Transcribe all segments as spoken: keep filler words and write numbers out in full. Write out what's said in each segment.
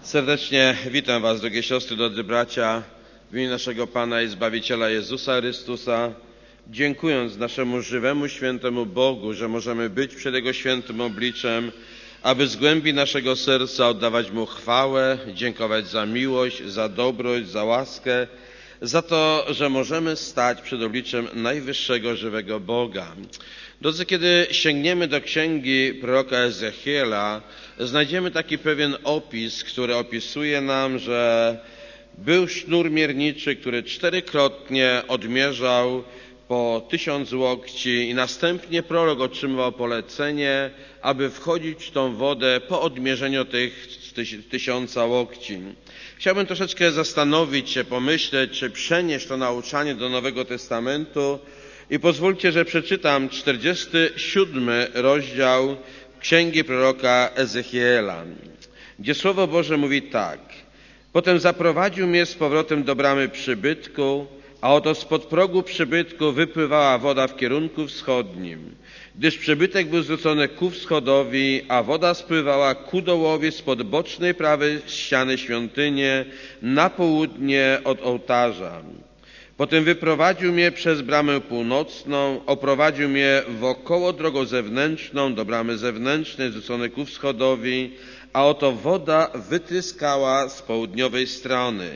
Serdecznie witam Was, drogie siostry, drodzy bracia, w imieniu naszego Pana i Zbawiciela Jezusa Chrystusa, dziękując naszemu żywemu, świętemu Bogu, że możemy być przed Jego świętym obliczem, aby z głębi naszego serca oddawać Mu chwałę, dziękować za miłość, za dobroć, za łaskę, za to, że możemy stać przed obliczem najwyższego, żywego Boga. Drodzy, kiedy sięgniemy do księgi proroka Ezechiela, znajdziemy taki pewien opis, który opisuje nam, że był sznur mierniczy, który czterykrotnie odmierzał po tysiąc łokci i następnie prorok otrzymywał polecenie, aby wchodzić w tą wodę po odmierzeniu tych tysiąca łokci. Chciałbym troszeczkę zastanowić się, pomyśleć, czy przenieść to nauczanie do Nowego Testamentu i pozwólcie, że przeczytam czterdziesty siódmy rozdział księgi proroka Ezechiela, gdzie Słowo Boże mówi tak. Potem zaprowadził mnie z powrotem do bramy przybytku, a oto spod progu przybytku wypływała woda w kierunku wschodnim, gdyż przybytek był zwrócony ku wschodowi, a woda spływała ku dołowi spod bocznej prawej ściany świątyni na południe od ołtarza. Potem wyprowadził mnie przez bramę północną, oprowadził mnie wokoło drogą zewnętrzną do bramy zewnętrznej zwróconej ku wschodowi, a oto woda wytryskała z południowej strony.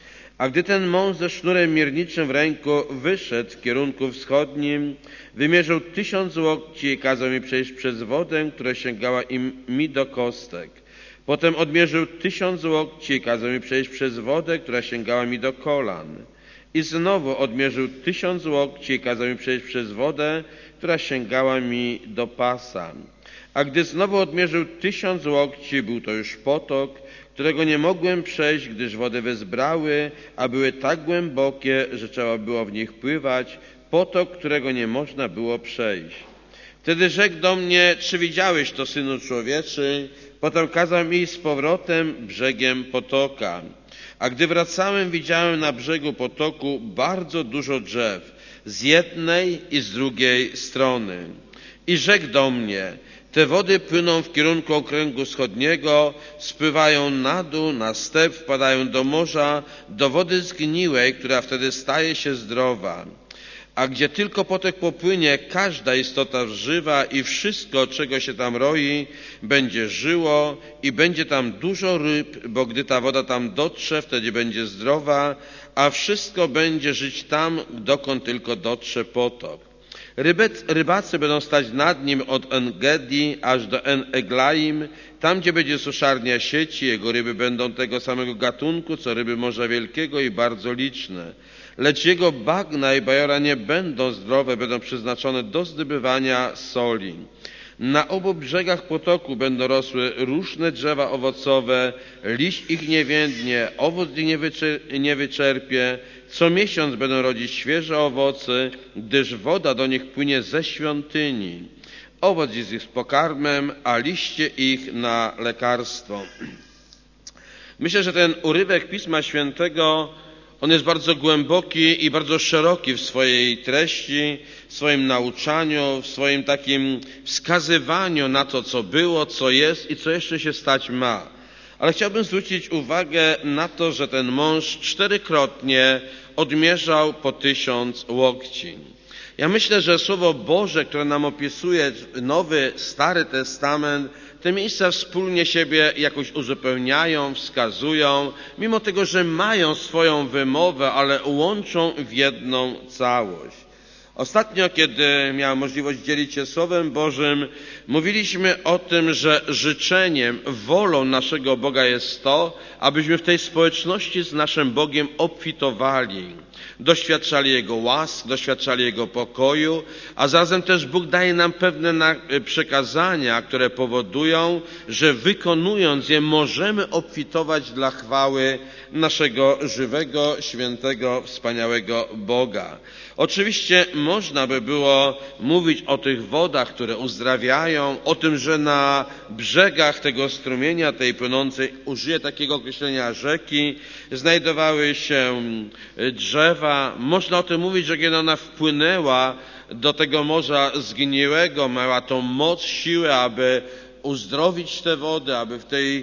A gdy ten mąż ze sznurem mierniczym w ręku wyszedł w kierunku wschodnim, wymierzył tysiąc łokci i kazał mi przejść przez wodę, która sięgała im, mi do kostek. Potem odmierzył tysiąc łokci i kazał mi przejść przez wodę, która sięgała mi do kolan. I znowu odmierzył tysiąc łokci i kazał mi przejść przez wodę, która sięgała mi do pasa. A gdy znowu odmierzył tysiąc łokci, był to już potok, którego nie mogłem przejść, gdyż wody wezbrały, a były tak głębokie, że trzeba było w nich pływać, potok, którego nie można było przejść. Wtedy rzekł do mnie, czy widziałeś to, Synu Człowieczy? Potem kazał mi iść z powrotem brzegiem potoka. A gdy wracałem, widziałem na brzegu potoku bardzo dużo drzew, z jednej i z drugiej strony. I rzekł do mnie, te wody płyną w kierunku okręgu wschodniego, spływają na dół, na step, wpadają do morza, do wody zgniłej, która wtedy staje się zdrowa. A gdzie tylko potok popłynie, każda istota żywa i wszystko, czego się tam roi, będzie żyło i będzie tam dużo ryb, bo gdy ta woda tam dotrze, wtedy będzie zdrowa, a wszystko będzie żyć tam, dokąd tylko dotrze potok. Rybec, rybacy będą stać nad nim od En-Gedi aż do En-Eglaim, tam gdzie będzie suszarnia sieci, jego ryby będą tego samego gatunku, co ryby Morza Wielkiego i bardzo liczne. Lecz jego bagna i bajora nie będą zdrowe, będą przeznaczone do zdobywania soli. Na obu brzegach potoku będą rosły różne drzewa owocowe, liść ich nie więdnie, owoc ich nie, wyczer- nie wyczerpie. Co miesiąc będą rodzić świeże owoce, gdyż woda do nich płynie ze świątyni. Owoc jest ich pokarmem, a liście ich na lekarstwo. Myślę, że ten urywek Pisma Świętego, on jest bardzo głęboki i bardzo szeroki w swojej treści, w swoim nauczaniu, w swoim takim wskazywaniu na to, co było, co jest i co jeszcze się stać ma. Ale chciałbym zwrócić uwagę na to, że ten mąż czterykrotnie odmierzał po tysiąc łokci. Ja myślę, że Słowo Boże, które nam opisuje Nowy, Stary Testament, te miejsca wspólnie siebie jakoś uzupełniają, wskazują, mimo tego, że mają swoją wymowę, ale łączą w jedną całość. Ostatnio, kiedy miałem możliwość dzielić się Słowem Bożym, mówiliśmy o tym, że życzeniem, wolą naszego Boga jest to, abyśmy w tej społeczności z naszym Bogiem obfitowali, doświadczali Jego łask, doświadczali Jego pokoju, a zarazem też Bóg daje nam pewne przekazania, które powodują, że wykonując je możemy obfitować dla chwały naszego żywego, świętego, wspaniałego Boga. Oczywiście można by było mówić o tych wodach, które uzdrawiają, o tym, że na brzegach tego strumienia, tej płynącej, użyję takiego określenia rzeki, znajdowały się drzewa. Można o tym mówić, że kiedy ona wpłynęła do tego morza zgniłego, miała tą moc, siłę, aby uzdrowić te wody, aby w tej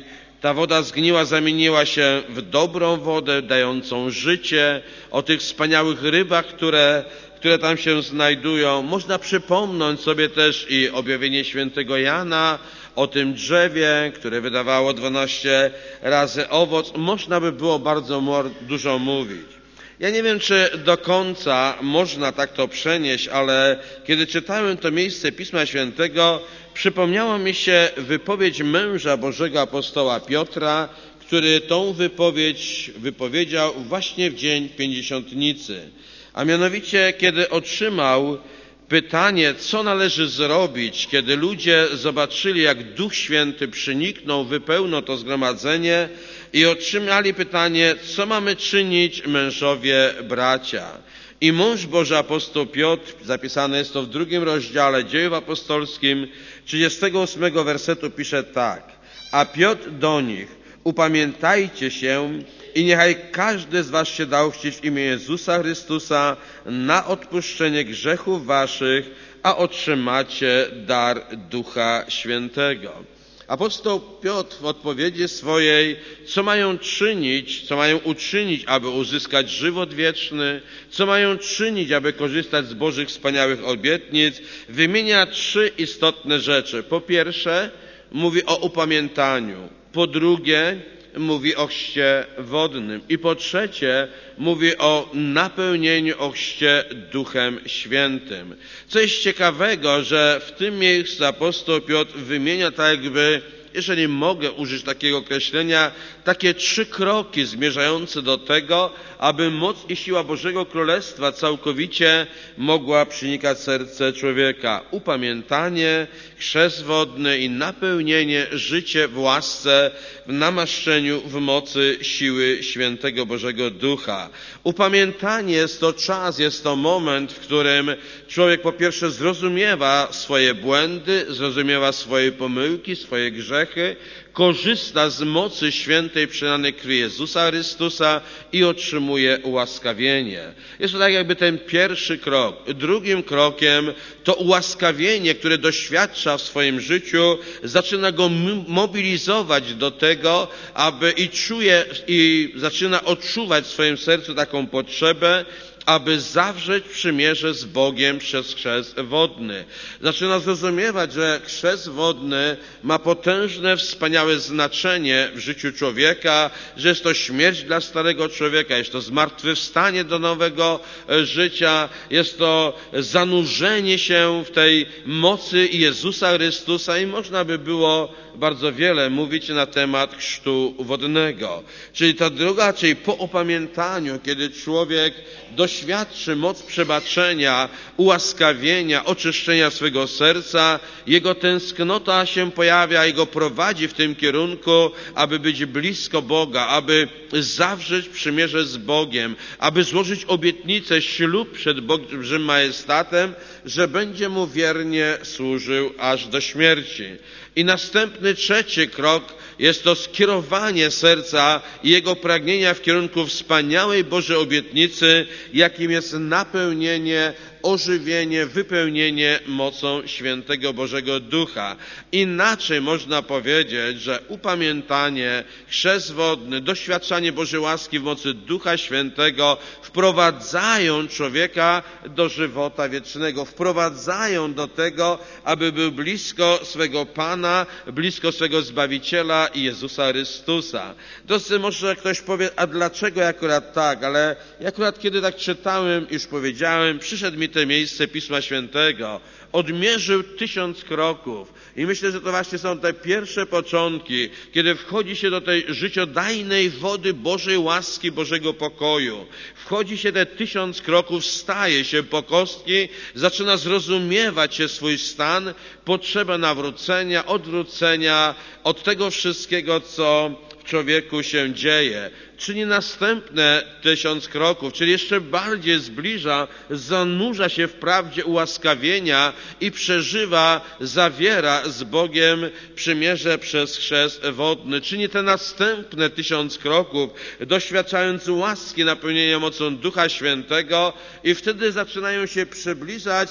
Ta woda zgniła zamieniła się w dobrą wodę, dającą życie, o tych wspaniałych rybach, które, które tam się znajdują. Można przypomnieć sobie też i objawienie świętego Jana, o tym drzewie, które wydawało dwanaście razy owoc. Można by było bardzo dużo mówić. Ja nie wiem, czy do końca można tak to przenieść, ale kiedy czytałem to miejsce Pisma Świętego, przypomniała mi się wypowiedź męża Bożego apostoła Piotra, który tą wypowiedź wypowiedział właśnie w dzień Pięćdziesiątnicy. A mianowicie, kiedy otrzymał pytanie, co należy zrobić, kiedy ludzie zobaczyli, jak Duch Święty przyniknął, wypełnił to zgromadzenie i otrzymali pytanie, co mamy czynić, mężowie, bracia. I mąż Boży apostoł Piotr, zapisane jest to w drugim rozdziale Dziejów Apostolskim, trzydziestego ósmego wersetu pisze tak. A Piotr do nich, upamiętajcie się i niechaj każdy z was się dał chrzcić w imię Jezusa Chrystusa na odpuszczenie grzechów waszych, a otrzymacie dar Ducha Świętego. Apostoł Piotr w odpowiedzi swojej, co mają czynić, co mają uczynić, aby uzyskać żywot wieczny, co mają czynić, aby korzystać z Bożych wspaniałych obietnic, wymienia trzy istotne rzeczy. Po pierwsze, mówi o upamiętaniu. Po drugie, mówi o chrzcie wodnym. I po trzecie, mówi o napełnieniu, o chrzcie Duchem Świętym. Co jest ciekawego, że w tym miejscu apostoł Piotr wymienia tak jakby, jeżeli mogę użyć takiego określenia, takie trzy kroki zmierzające do tego, aby moc i siła Bożego Królestwa całkowicie mogła przenikać serce człowieka. Upamiętanie, chrzest wodny i napełnienie, życie w łasce, w namaszczeniu, w mocy siły Świętego Bożego Ducha. Upamiętanie jest to czas, jest to moment, w którym człowiek po pierwsze zrozumiewa swoje błędy, zrozumiewa swoje pomyłki, swoje grzechy, korzysta z mocy świętej przelanej krwi Jezusa Chrystusa i otrzymuje ułaskawienie. Jest to tak jakby ten pierwszy krok. Drugim krokiem to ułaskawienie, które doświadcza w swoim życiu, zaczyna go mobilizować do tego, aby i czuje, i zaczyna odczuwać w swoim sercu taką potrzebę, aby zawrzeć przymierze z Bogiem przez chrzest wodny. Zaczyna zrozumiewać, że chrzest wodny ma potężne, wspaniałe znaczenie w życiu człowieka, że jest to śmierć dla starego człowieka, jest to zmartwychwstanie do nowego życia, jest to zanurzenie się w tej mocy Jezusa Chrystusa i można by było bardzo wiele mówić na temat chrztu wodnego. Czyli ta druga, czyli po opamiętaniu, kiedy człowiek doświadczy moc przebaczenia, ułaskawienia, oczyszczenia swego serca, jego tęsknota się pojawia i go prowadzi w tym kierunku, aby być blisko Boga, aby zawrzeć przymierze z Bogiem, aby złożyć obietnicę, ślub przed Bożym majestatem, że będzie mu wiernie służył aż do śmierci. I następny, trzeci krok jest to skierowanie serca i jego pragnienia w kierunku wspaniałej Bożej obietnicy, jakim jest napełnienie, ożywienie, wypełnienie mocą Świętego Bożego Ducha. Inaczej można powiedzieć, że upamiętanie, chrzest wodny, doświadczanie Bożej łaski w mocy Ducha Świętego wprowadzają człowieka do żywota wiecznego, wprowadzają do tego, aby był blisko swego Pana, blisko swego Zbawiciela i Jezusa Chrystusa. Drodzy, może ktoś powie, a dlaczego akurat tak? Ale akurat kiedy tak czytałem, już powiedziałem, przyszedł mi to miejsce Pisma Świętego, odmierzył tysiąc kroków i myślę, że to właśnie są te pierwsze początki, kiedy wchodzi się do tej życiodajnej wody Bożej łaski, Bożego pokoju. Wchodzi się te tysiąc kroków, staje się po kostki, zaczyna zrozumiewać się swój stan, potrzebę nawrócenia, odwrócenia od tego wszystkiego, co w człowieku się dzieje. Czyni następne tysiąc kroków, czyli jeszcze bardziej zbliża, zanurza się w prawdzie ułaskawienia i przeżywa, zawiera z Bogiem przymierze przez chrzest wodny. Czyni te następne tysiąc kroków, doświadczając łaski napełnienia mocą Ducha Świętego i wtedy zaczynają się przybliżać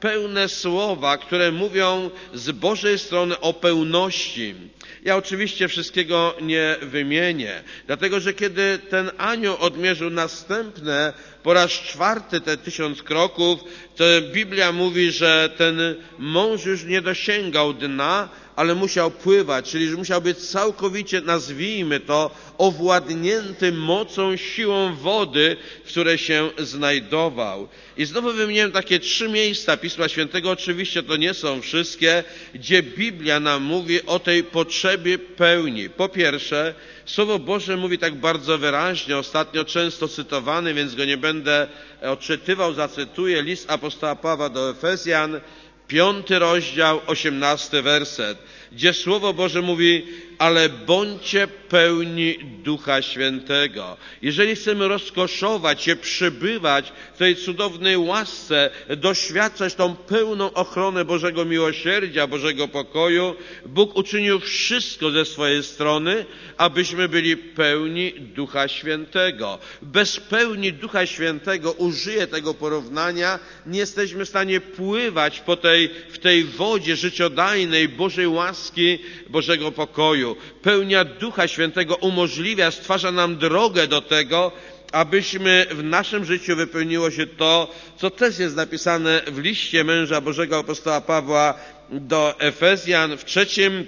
pełne słowa, które mówią z Bożej strony o pełności. Ja oczywiście wszystkiego nie wymienię, dlatego że kiedy ten anioł odmierzył następne, po raz czwarty te tysiąc kroków, to Biblia mówi, że ten mąż już nie dosięgał dna, ale musiał pływać, czyli że musiał być całkowicie, nazwijmy to, owładnięty mocą, siłą wody, w której się znajdował. I znowu wymieniłem takie trzy miejsca Pisma Świętego, oczywiście to nie są wszystkie, gdzie Biblia nam mówi o tej potrzebie pełni. Po pierwsze, Słowo Boże mówi tak bardzo wyraźnie, ostatnio często cytowany, więc go nie będę odczytywał, zacytuję list apostoła Pawła do Efezjan, piąty rozdział, osiemnasty werset, gdzie Słowo Boże mówi: ale bądźcie pełni Ducha Świętego. Jeżeli chcemy rozkoszować się, przybywać w tej cudownej łasce, doświadczać tą pełną ochronę Bożego miłosierdzia, Bożego pokoju, Bóg uczynił wszystko ze swojej strony, abyśmy byli pełni Ducha Świętego. Bez pełni Ducha Świętego, użyję tego porównania, nie jesteśmy w stanie pływać po tej, w tej wodzie życiodajnej Bożej łaski, Bożego pokoju. Pełnia Ducha Świętego umożliwia, stwarza nam drogę do tego, abyśmy w naszym życiu wypełniło się to, co też jest napisane w liście męża Bożego apostoła Pawła do Efezjan w trzecim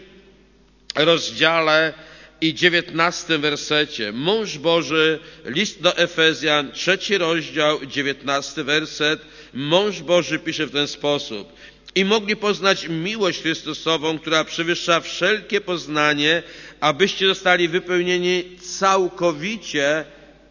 rozdziale i dziewiętnastym wersecie. Mąż Boży, list do Efezjan, trzeci rozdział, dziewiętnasty werset. Mąż Boży pisze w ten sposób: i mogli poznać miłość Chrystusową, która przewyższa wszelkie poznanie, abyście zostali wypełnieni całkowicie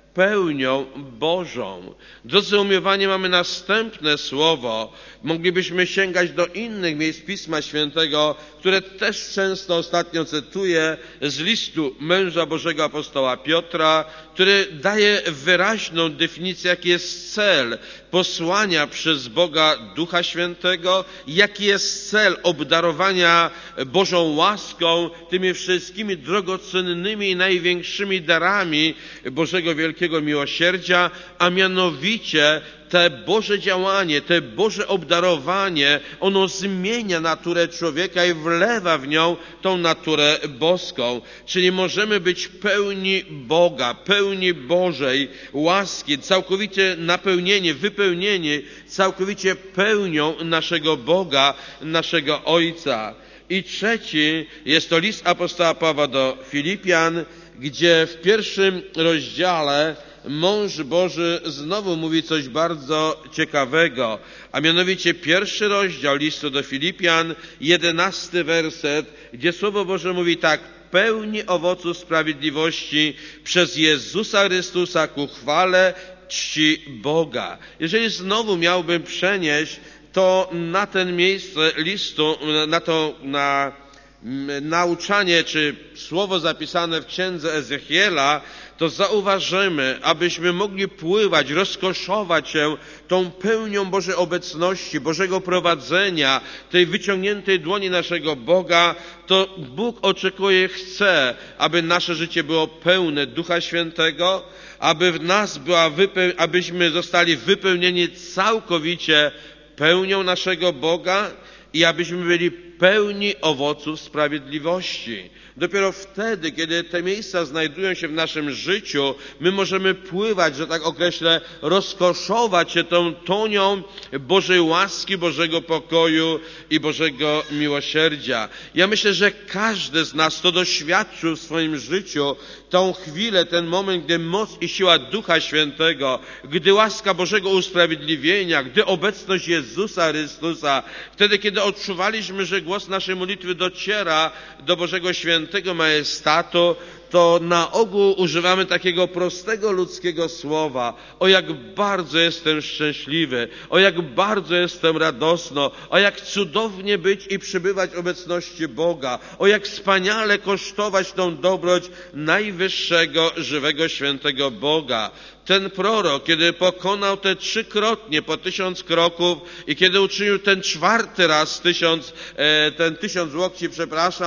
pełnią Bożą. Drodzy umiłowani, mamy następne słowo. Moglibyśmy sięgać do innych miejsc Pisma Świętego, które też często ostatnio cytuję, z listu męża Bożego apostoła Piotra, który daje wyraźną definicję, jaki jest cel posłania przez Boga Ducha Świętego, jaki jest cel obdarowania Bożą łaską, tymi wszystkimi drogocennymi i największymi darami Bożego wielkiego miłosierdzia, a mianowicie te Boże działanie, te Boże obdarowanie, ono zmienia naturę człowieka i wlewa w nią tą naturę boską. Czyli możemy być pełni Boga, pełni Bożej łaski, całkowicie napełnieni, wypełnieni całkowicie pełnią naszego Boga, naszego Ojca. I trzeci jest to list apostoła Pawła do Filipian, gdzie w pierwszym rozdziale mąż Boży znowu mówi coś bardzo ciekawego, a mianowicie pierwszy rozdział listu do Filipian, jedenasty werset, gdzie Słowo Boże mówi tak: pełni owocu sprawiedliwości przez Jezusa Chrystusa ku chwale czci Boga. Jeżeli znowu miałbym przenieść to na ten miejsce listu, na to, na nauczanie, czy słowo zapisane w księdze Ezechiela, to zauważymy, abyśmy mogli pływać, rozkoszować się tą pełnią Bożej obecności, Bożego prowadzenia, tej wyciągniętej dłoni naszego Boga, to Bóg oczekuje, chce, aby nasze życie było pełne Ducha Świętego, aby w nas była, wypeł- abyśmy zostali wypełnieni całkowicie pełnią naszego Boga i abyśmy byli pełni owoców sprawiedliwości. Dopiero wtedy, kiedy te miejsca znajdują się w naszym życiu, my możemy pływać, że tak określę, rozkoszować się tą tonią Bożej łaski, Bożego pokoju i Bożego miłosierdzia. Ja myślę, że każdy z nas, kto doświadczył w swoim życiu tą chwilę, ten moment, gdy moc i siła Ducha Świętego, gdy łaska Bożego usprawiedliwienia, gdy obecność Jezusa Chrystusa, wtedy, kiedy odczuwaliśmy, że głos naszej modlitwy dociera do Bożego Świętego Majestatu, to na ogół używamy takiego prostego ludzkiego słowa: o jak bardzo jestem szczęśliwy, o jak bardzo jestem radosno, o jak cudownie być i przybywać w obecności Boga, o jak wspaniale kosztować tą dobroć najwyższego, żywego, świętego Boga. Ten prorok, kiedy pokonał te trzykrotnie po tysiąc kroków i kiedy uczynił ten czwarty raz tysiąc, e, ten tysiąc łokci, przepraszam,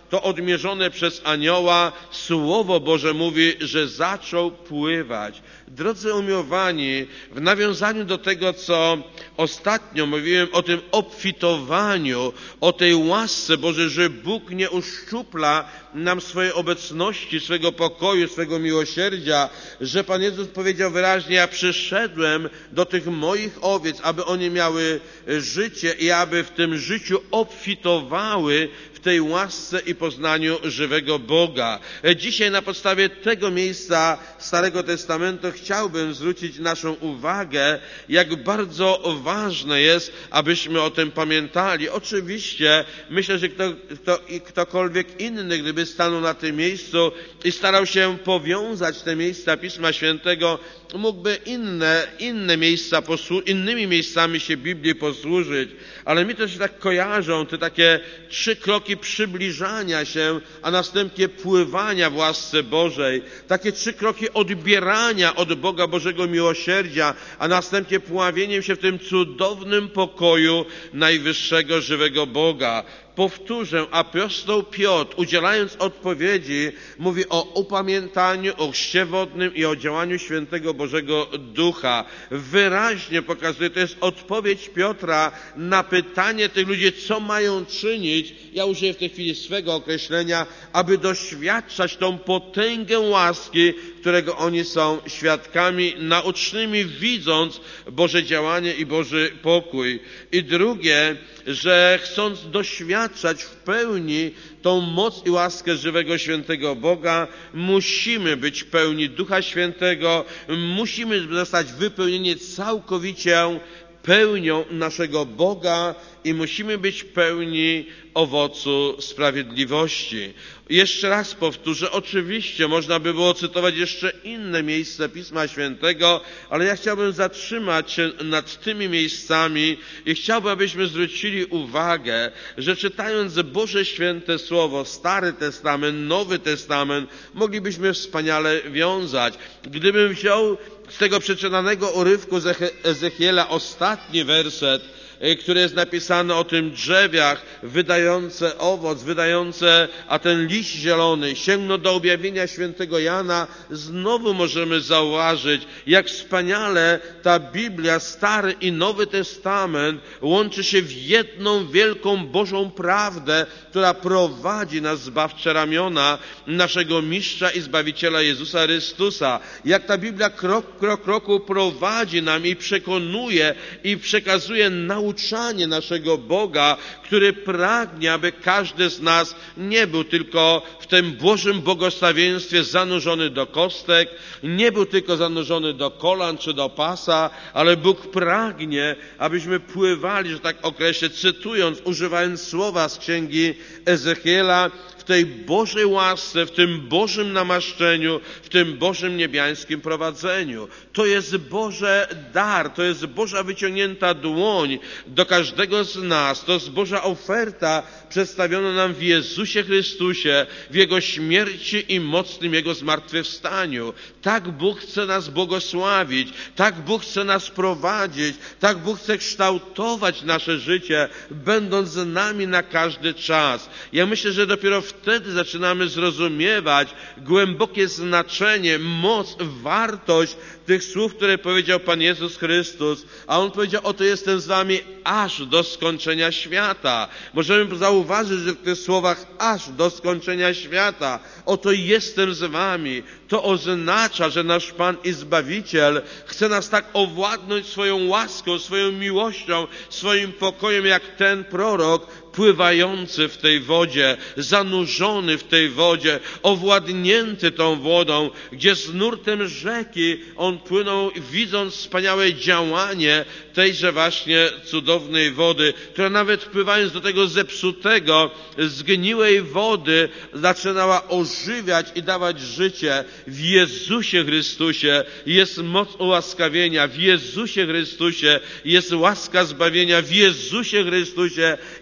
to odmierzone przez anioła Słowo Boże mówi, że zaczął pływać. Drodzy umiłowani, w nawiązaniu do tego, co ostatnio mówiłem o tym obfitowaniu, o tej łasce Bożej, że Bóg nie uszczupla nam swojej obecności, swego pokoju, swego miłosierdzia, że Pan Jezus powiedział wyraźnie: ja przyszedłem do tych moich owiec, aby one miały życie i aby w tym życiu obfitowały w tej łasce i poznaniu żywego Boga. Dzisiaj na podstawie tego miejsca Starego Testamentu chciałbym zwrócić naszą uwagę, jak bardzo ważne jest, abyśmy o tym pamiętali. Oczywiście myślę, że kto, kto, ktokolwiek inny, gdyby stanął na tym miejscu i starał się powiązać te miejsca Pisma Świętego, mógłby inne, inne miejsca, innymi miejscami się Biblii posłużyć, ale mi to się tak kojarzą te takie trzy kroki przybliżania się, a następnie pływania w łasce Bożej, takie trzy kroki odbierania od Boga Bożego miłosierdzia, a następnie pławieniem się w tym cudownym pokoju najwyższego żywego Boga. Powtórzę, apostoł Piotr, udzielając odpowiedzi, mówi o upamiętaniu, o chrzcie wodnym i o działaniu świętego Bożego Ducha. Wyraźnie pokazuje, to jest odpowiedź Piotra na pytanie tych ludzi, co mają czynić. Ja użyję w tej chwili swego określenia, aby doświadczać tą potęgę łaski, którego oni są świadkami naucznymi, widząc Boże działanie i Boży pokój. I drugie, że chcąc doświadczać w pełni tą moc i łaskę żywego, świętego Boga, musimy być pełni Ducha Świętego, musimy zostać wypełnieni całkowicie pełnią naszego Boga i musimy być pełni owocu sprawiedliwości. Jeszcze raz powtórzę, oczywiście można by było cytować jeszcze inne miejsca Pisma Świętego, ale ja chciałbym zatrzymać się nad tymi miejscami i chciałbym, abyśmy zwrócili uwagę, że czytając Boże Święte Słowo, Stary Testament, Nowy Testament, moglibyśmy wspaniale wiązać. Gdybym wziął z tego przeczytanego urywku z Ezechiela ostatni werset, które jest napisane o tym drzewiach wydające owoc, wydające, a ten liść zielony, sięgną do objawienia świętego Jana, znowu możemy zauważyć, jak wspaniale ta Biblia, Stary i Nowy Testament łączy się w jedną wielką Bożą prawdę, która prowadzi nas w zbawcze ramiona naszego Mistrza i Zbawiciela Jezusa Chrystusa. Jak ta Biblia krok, krok, kroku prowadzi nam i przekonuje i przekazuje nauczanie naszego Boga, który pragnie, aby każdy z nas nie był tylko w tym Bożym błogosławieństwie zanurzony do kostek, nie był tylko zanurzony do kolan czy do pasa, ale Bóg pragnie, abyśmy pływali, że tak określę, cytując, używając słowa z księgi Ezechiela, w tej Bożej łasce, w tym Bożym namaszczeniu, w tym Bożym niebiańskim prowadzeniu. To jest Boże dar, to jest Boża wyciągnięta dłoń do każdego z nas. To jest Boża oferta przedstawiona nam w Jezusie Chrystusie, w Jego śmierci i mocnym Jego zmartwychwstaniu. Tak Bóg chce nas błogosławić, tak Bóg chce nas prowadzić, tak Bóg chce kształtować nasze życie, będąc z nami na każdy czas. Ja myślę, że dopiero wtedy zaczynamy zrozumiewać głębokie znaczenie, moc, wartość tych słów, które powiedział Pan Jezus Chrystus, a On powiedział: oto jestem z wami aż do skończenia świata. Możemy zauważyć, że w tych słowach aż do skończenia świata, oto jestem z wami, to oznacza, że nasz Pan i Zbawiciel chce nas tak owładnąć swoją łaską, swoją miłością, swoim pokojem, jak ten prorok, pływający w tej wodzie, zanurzony w tej wodzie, owładnięty tą wodą, gdzie z nurtem rzeki on płynął, widząc wspaniałe działanie tejże właśnie cudownej wody, która nawet pływając do tego zepsutego, zgniłej wody, zaczynała ożywiać i dawać życie. W Jezusie Chrystusie jest moc ułaskawienia, w Jezusie Chrystusie jest łaska zbawienia, w Jezusie Chrystusie jest siła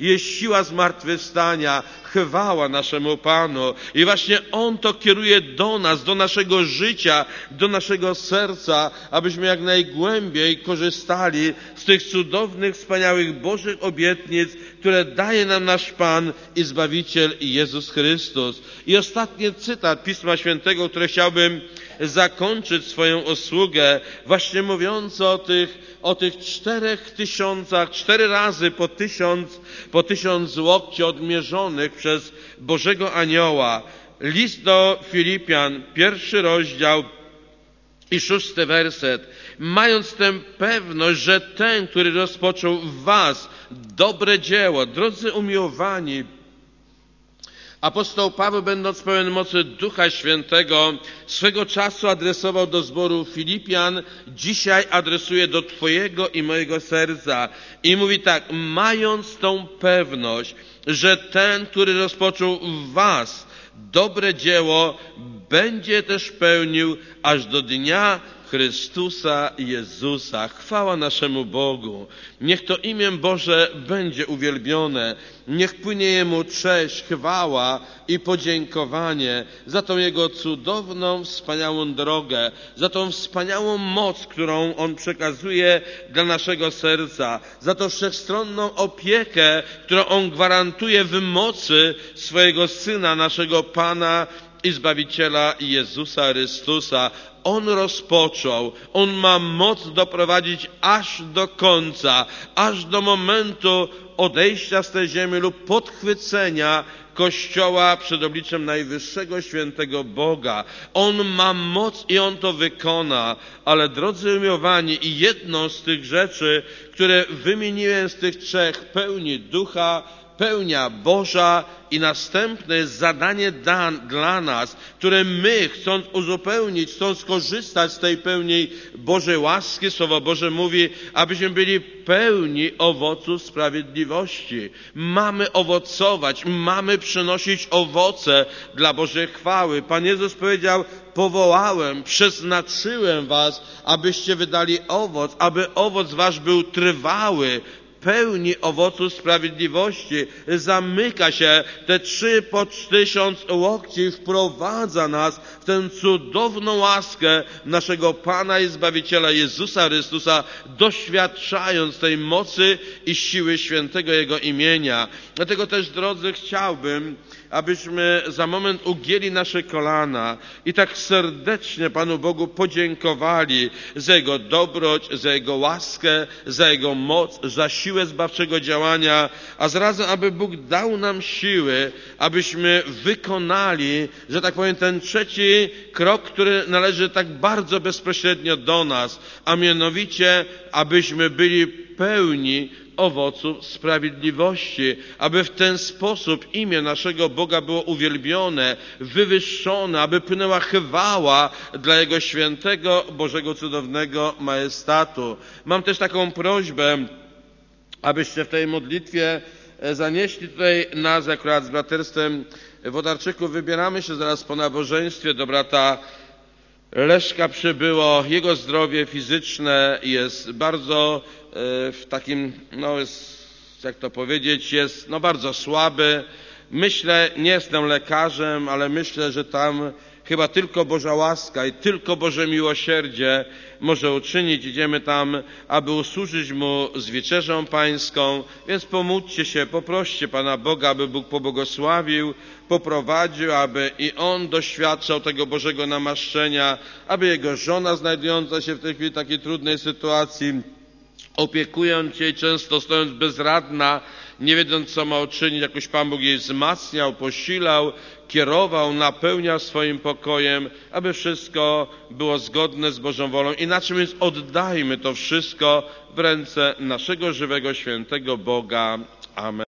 siła zmartwychwstania. Chwała naszemu Panu. I właśnie On to kieruje do nas, do naszego życia, do naszego serca, abyśmy jak najgłębiej korzystali z tych cudownych, wspaniałych Bożych obietnic, które daje nam nasz Pan i Zbawiciel Jezus Chrystus. I ostatni cytat Pisma Świętego, który chciałbym zakończyć swoją usługę, właśnie mówiąc o tych, o tych czterech tysiącach, cztery razy po tysiąc, po tysiąc łokci odmierzonych przez Bożego Anioła. List do Filipian, pierwszy rozdział i szósty werset. Mając tę pewność, że ten, który rozpoczął w was dobre dzieło, drodzy umiłowani, apostoł Paweł, będąc pełen mocy Ducha Świętego, swego czasu adresował do zboru Filipian, dzisiaj adresuje do twojego i mojego serca. I mówi tak, mając tą pewność, że ten, który rozpoczął w was dobre dzieło, będzie też pełnił aż do dnia Chrystusa Jezusa. Chwała naszemu Bogu. Niech to imię Boże będzie uwielbione. Niech płynie Jemu cześć, chwała i podziękowanie za tą Jego cudowną, wspaniałą drogę, za tą wspaniałą moc, którą On przekazuje dla naszego serca, za tą wszechstronną opiekę, którą On gwarantuje w mocy swojego Syna, naszego Pana i Zbawiciela Jezusa Chrystusa. On rozpoczął, On ma moc doprowadzić aż do końca, aż do momentu odejścia z tej ziemi lub podchwycenia Kościoła przed obliczem Najwyższego Świętego Boga. On ma moc i On to wykona, ale drodzy umiłowani, i jedną z tych rzeczy, które wymieniłem z tych trzech, pełni Ducha, pełnia Boża i następne jest zadanie dan, dla nas, które my, chcąc uzupełnić, chcąc skorzystać z tej pełni Bożej łaski, Słowo Boże mówi, abyśmy byli pełni owocu sprawiedliwości. Mamy owocować, mamy przynosić owoce dla Bożej chwały. Pan Jezus powiedział, powołałem, przeznaczyłem was, abyście wydali owoc, aby owoc wasz był trwały, pełni owocu sprawiedliwości. Zamyka się te trzy po tysiąc łokci, wprowadza nas w tę cudowną łaskę naszego Pana i Zbawiciela Jezusa Chrystusa, doświadczając tej mocy i siły świętego Jego imienia. Dlatego też, drodzy, chciałbym, abyśmy za moment ugięli nasze kolana i tak serdecznie Panu Bogu podziękowali za Jego dobroć, za Jego łaskę, za Jego moc, za siłę zbawczego działania, a zarazem, aby Bóg dał nam siły, abyśmy wykonali, że tak powiem, ten trzeci krok, który należy tak bardzo bezpośrednio do nas, a mianowicie, abyśmy byli pełni owoców sprawiedliwości, aby w ten sposób imię naszego Boga było uwielbione, wywyższone, aby płynęła chwała dla Jego świętego, Bożego, cudownego majestatu. Mam też taką prośbę, abyście w tej modlitwie zanieśli tutaj nas, akurat z braterstwem Wodarczyków, wybieramy się zaraz po nabożeństwie do brata Leszka przybyło. Jego zdrowie fizyczne jest bardzo w takim, no jest, jak to powiedzieć, jest no bardzo słaby. Myślę, nie jestem lekarzem, ale myślę, że tam chyba tylko Boża łaska i tylko Boże miłosierdzie może uczynić. Idziemy tam, aby usłużyć Mu z wieczerzą pańską, więc pomódźcie się, poproście Pana Boga, aby Bóg pobłogosławił, poprowadził, aby i On doświadczał tego Bożego namaszczenia, aby jego żona, znajdująca się w tej chwili w takiej trudnej sytuacji, opiekując się i często stojąc bezradna, nie wiedząc, co ma uczynić, jakoś Pan Bóg jej wzmacniał, posilał, kierował, napełniał swoim pokojem, aby wszystko było zgodne z Bożą wolą. Inaczej więc oddajmy to wszystko w ręce naszego żywego, świętego Boga. Amen.